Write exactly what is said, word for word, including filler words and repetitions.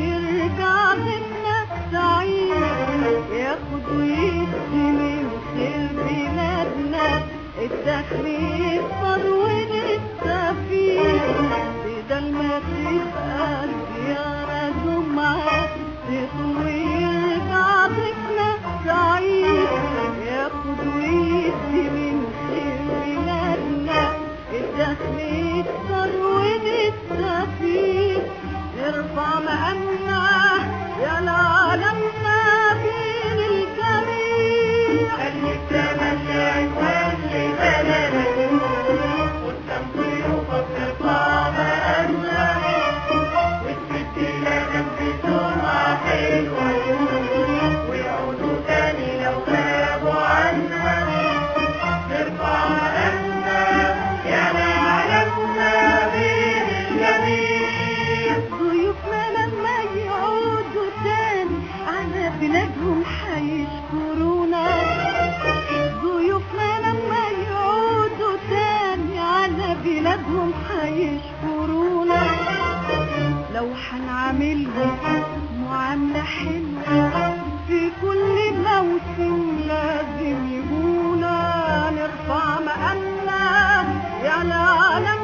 ويرجع بيتنا سعيد، ياخد ويدي من خير بلادنا، الدخل يكبر ونستفيد، بدل ما تبقى الزيارة جمعة تطول ويرجع بيتنا سعيد، ياخد ويدي من خير بلادنا، الدخل يكبر ونستفيد، نرفع مقامنا يا لعالمنا بين الجميع. خلي التملي عنوان لبلدك، قدام ضيوفك ترفع مقامنا، وتمد لنا بسمعة حلوة، ويعودوا تاني لو غابوا عنا، نرفع مقامنا يا لعالمنا بين الجميع. ضيوفنا لما يعودوا تاني على بلادهم حيشكرونا، ضيوفنا لما يعودوا تاني على بلادهم حيشكرونا، لو حنعاملهم معاملة حلوة في كل موسم لازم يجونا، نرفع مقامنا يا العالم